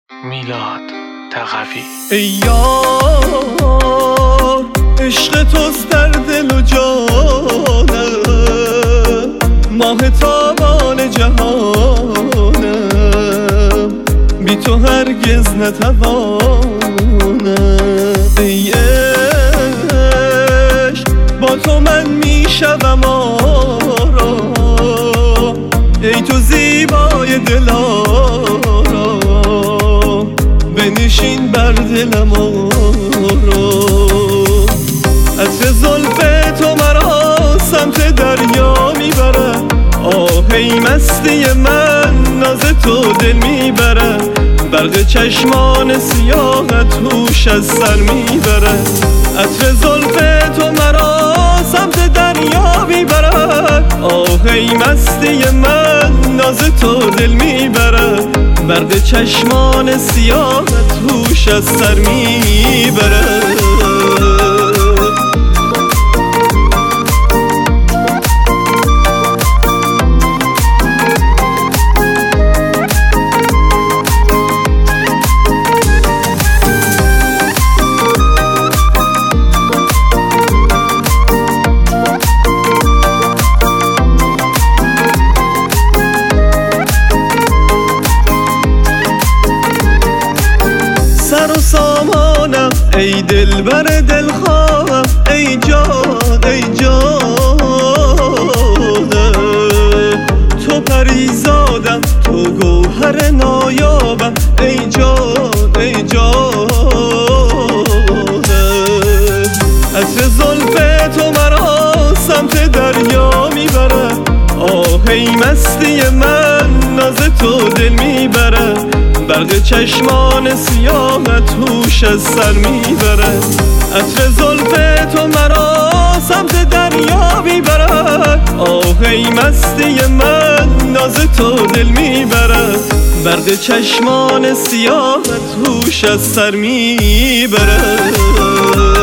میلاد تقوی. ای یار عشق توست در دل و جانم، ماه تابان جهانم، بی تو هرگز نتوانم. ای عشق با تو من میشوم آرام، ای تو زیبای دلارام، بنشین بر دلم آرام. عطر زلف تو مرا سمت دریا میبره، آهی مستی من ناز تو دل میبره، برق چشمان سیاهت هوش از سر میبره. عطر زلف تو مرا سمت دریا میبره، آهی مستی من ناز تو دل میبره، برق چشمان سیاهت هوش از سر میبره. سر و سامانم ای دلبر دلخواهم، ای جان ای جانم، تو پریزادم تو گوهر نایابم، ای جان ای جانم. عطر زلف تو مرا سمت دریا میبره، آهی مستی من ناز تو دل میبره، برق چشمان سیاهت هوش از سر میبره. عطر زلف تو مرا سمت دریا میبره، آهی مستی من ناز تو دل میبره، برق چشمان سیاهت هوش از سر میبره.